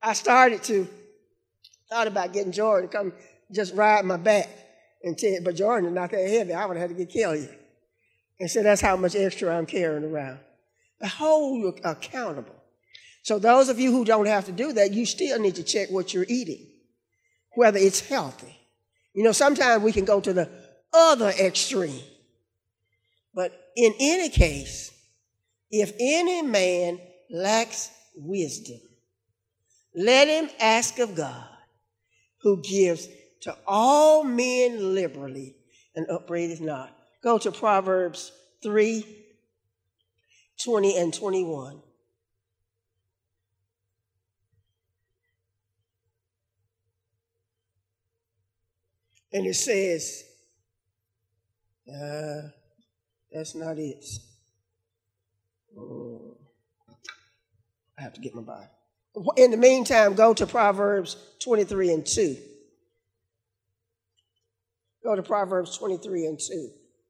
I thought about getting Jordan to come just ride my back. But Jordan is not that heavy. I would have had to kill you. And so that's how much extra I'm carrying around. Hold you accountable. So those of you who don't have to do that, you still need to check what you're eating, whether it's healthy. You know, sometimes we can go to the other extreme. But in any case, if any man lacks wisdom, let him ask of God, who gives to all men liberally and upbraideth not. Go to Proverbs 3:20 and 21. And it says, that's not it. I have to get my Bible. In the meantime, go to Proverbs 23 and 2. Go to Proverbs 23 and 2.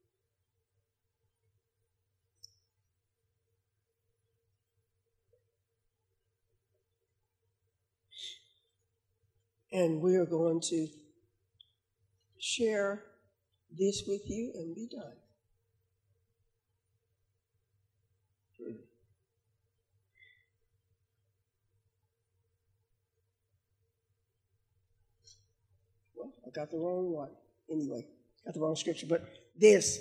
And we are going to share this with you and be done. Well, I got the wrong one. Anyway, got the wrong scripture. But this,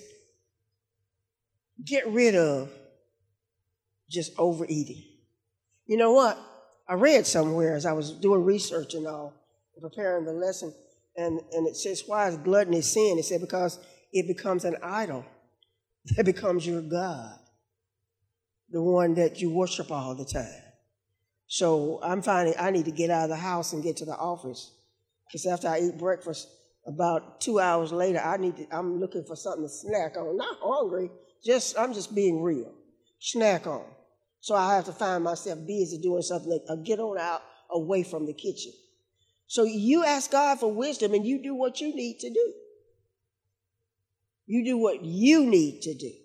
get rid of just overeating. You know what? I read somewhere as I was doing research and all, preparing the lesson, and it says, why is gluttony sin? It said, because it becomes an idol. It becomes your God, the one that you worship all the time. So I'm finding I need to get out of the house and get to the office, because after I eat breakfast, about 2 hours later, I'm looking for something to snack on. Not hungry, I'm just being real. Snack on. So I have to find myself busy doing something to get on out away from the kitchen. So you ask God for wisdom and you do what you need to do. You do what you need to do.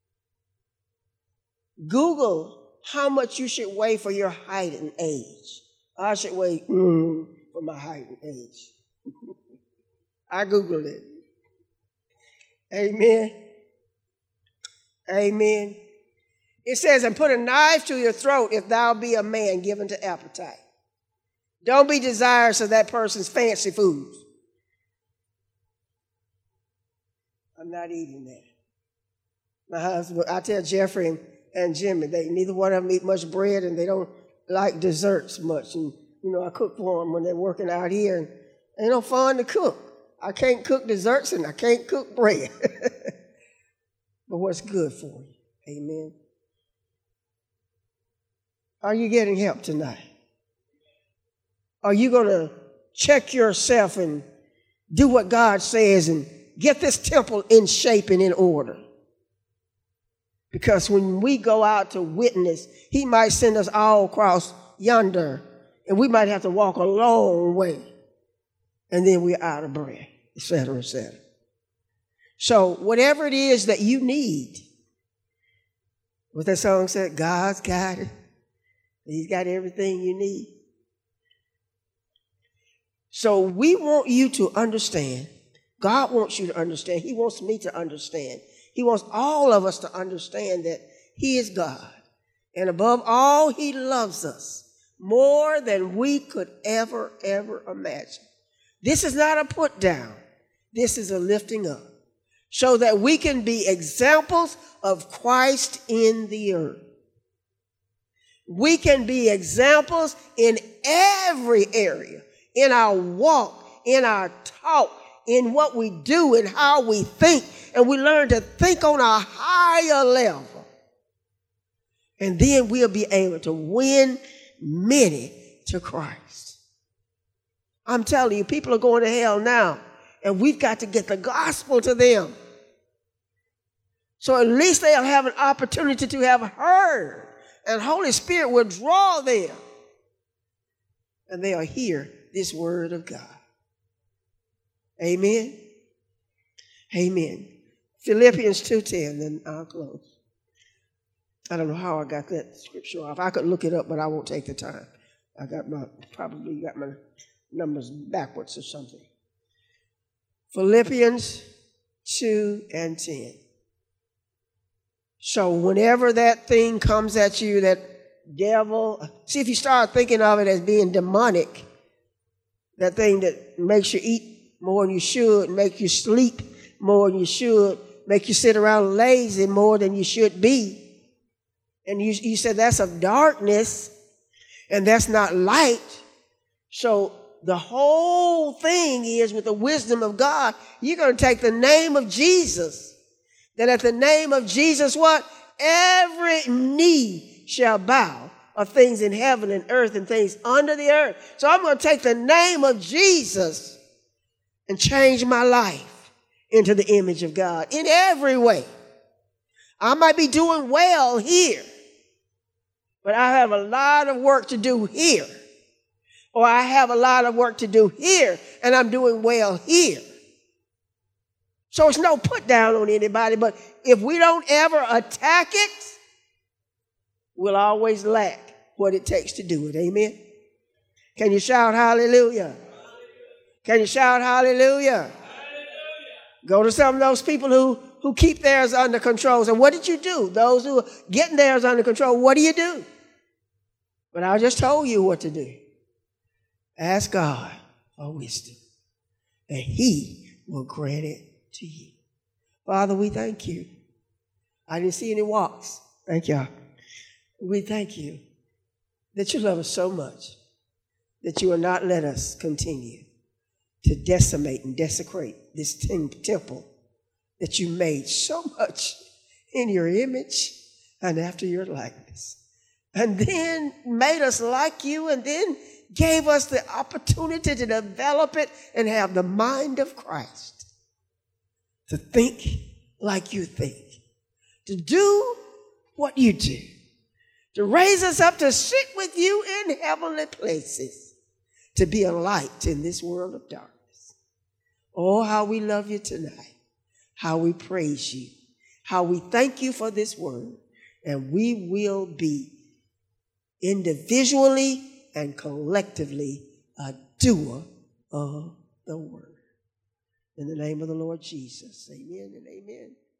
Google how much you should weigh for your height and age. I should weigh for my height and age. I Googled it. Amen. Amen. It says, and put a knife to your throat if thou be a man given to appetite. Don't be desirous of that person's fancy foods. I'm not eating that. My husband, I tell Jeffrey and Jimmy, neither one of them eat much bread and they don't like desserts much. And, I cook for them when they're working out here. And ain't no fun to cook. I can't cook desserts and I can't cook bread. But what's good for you? Amen. Are you getting help tonight? Are you going to check yourself and do what God says and get this temple in shape and in order? Because when we go out to witness, he might send us all across yonder, and we might have to walk a long way, and then we're out of bread, et cetera, et cetera. So whatever it is that you need, what that song said, God's got it. He's got everything you need. So we want you to understand. God wants you to understand. He wants me to understand. He wants all of us to understand that he is God. And above all, he loves us more than we could ever imagine. This is not a put down. This is a lifting up, so that we can be examples of Christ in the earth. We can be examples in every area, in our walk, in our talk, in what we do and how we think. And we learn to think on a higher level. And then we'll be able to win many to Christ. I'm telling you, people are going to hell now, and we've got to get the gospel to them. So at least they'll have an opportunity to have heard, and Holy Spirit will draw them, and they'll hear this word of God. Amen. Amen. Philippians 2:10, then I'll close. I don't know how I got that scripture off. I could look it up, but I won't take the time. Probably got my numbers backwards or something. Philippians 2:10. So whenever that thing comes at you, that devil, see if you start thinking of it as being demonic, that thing that makes you eat more than you should, make you sleep more than you should, make you sit around lazy more than you should be. And you said that's of darkness and that's not light. So the whole thing is, with the wisdom of God, you're going to take the name of Jesus. That at the name of Jesus, what? Every knee shall bow, of things in heaven and earth and things under the earth. So I'm going to take the name of Jesus and change my life into the image of God in every way. I might be doing well here, but I have a lot of work to do here. Or I have a lot of work to do here, and I'm doing well here. So it's no put down on anybody, but if we don't ever attack it, we'll always lack what it takes to do it. Amen? Can you shout hallelujah? Can you shout hallelujah? Go to some of those people who keep theirs under control. So what did you do? Those who are getting theirs under control, what do you do? But I just told you what to do. Ask God for wisdom, and He will grant it to you. Father, we thank you. I didn't see any walks. Thank y'all. We thank you that you love us so much that you will not let us continue to decimate and desecrate this temple that you made so much in your image and after your likeness. And then made us like you, and then gave us the opportunity to develop it and have the mind of Christ, to think like you think, to do what you do, to raise us up to sit with you in heavenly places, to be a light in this world of darkness. Oh, how we love you tonight, how we praise you, how we thank you for this word, and we will be individually and collectively a doer of the word. In the name of the Lord Jesus, amen and amen.